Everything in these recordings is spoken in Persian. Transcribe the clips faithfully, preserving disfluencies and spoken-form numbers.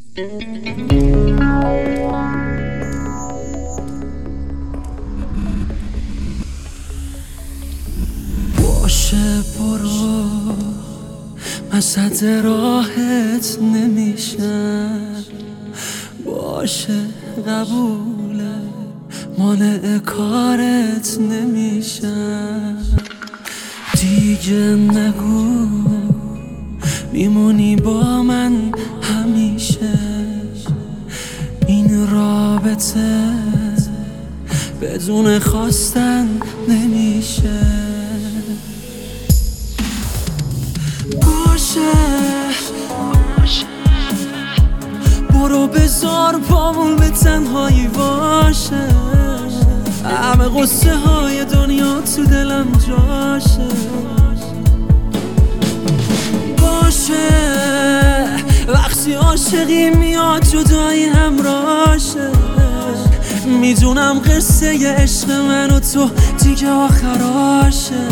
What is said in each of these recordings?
باشه برو، من صد راحت نمیشم. باشه قبوله، مانع کارت نمیشم. دیگه نگو میمونی با من همیشه. این رابطه بدون خواستن نمیشه. باشه برو بذار پامون به تنهایی باشه. همه قصه های دنیا تو دلم جاشه. باشه وقتی عاشقی میاد جدایی همراشه. میدونم قصه عشق من و تو دیگه آخراشه.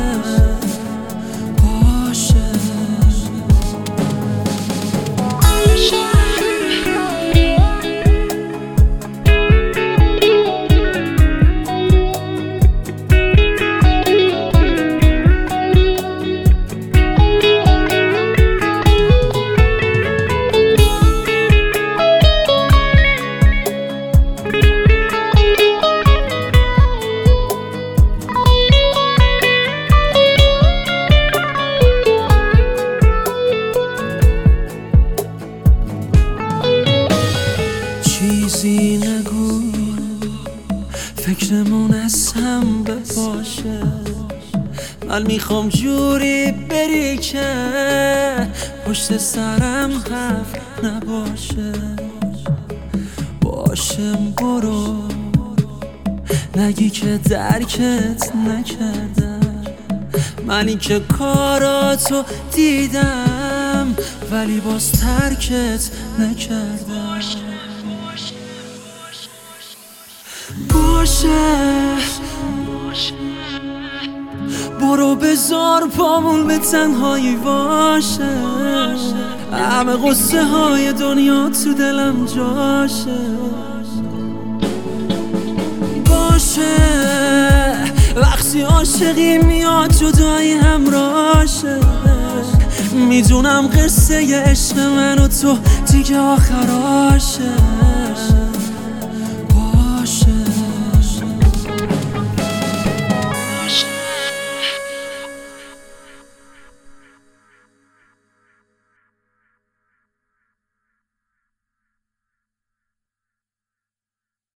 چیزی نگو فکرمون از هم باشه. من میخوام جوری بری که پشت سرم حرف نباشه. باشم برو، نگی که درکت نکردم. منی که کاراتو دیدم ولی باز ترکت نکردم. باشه برو بذار پامون به تنهایی باشه. همه قصه های دنیا تو دلم جاشه. باشه وقتی عاشقی میاد جدایی همراشه. میدونم قصه عشق من و تو دیگه آخراشه.